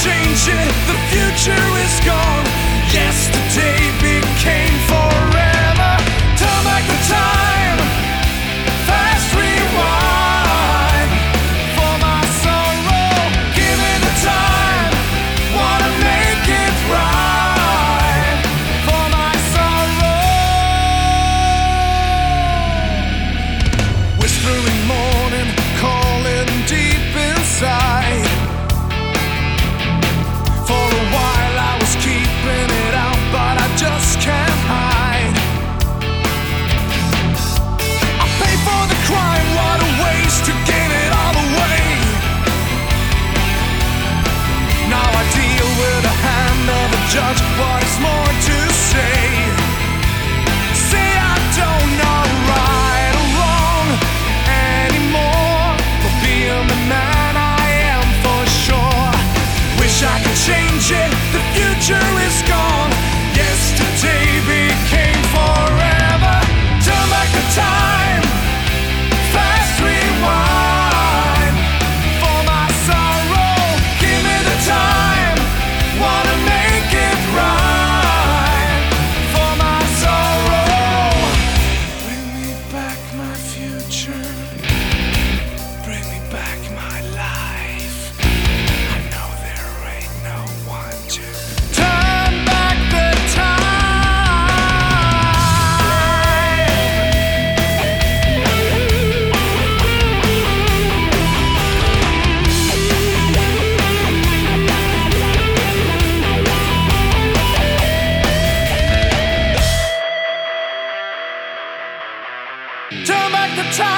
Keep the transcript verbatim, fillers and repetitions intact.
change it, the future is gone. Yesterday became forever. Turn back the time, fast rewind. For my sorrow, give me the time. Wanna make it right. For my sorrow, whispering morning, calling deep inside. For a while I was keeping it out, but I just can't hide. I pay for the crime, what a waste to give it all away. Now I deal with the hand of a judge, what is more to say? Say I don't know right or wrong anymore, but being the man I am for sure. Wish I could change it, the future is gone. Yesterday became forever. Turn back the time, fast rewind. For my sorrow, give me the time. Wanna make it right. For my sorrow, bring me back my future. Bring me back my life. I know there ain't no one to turn back the time. Turn back the time.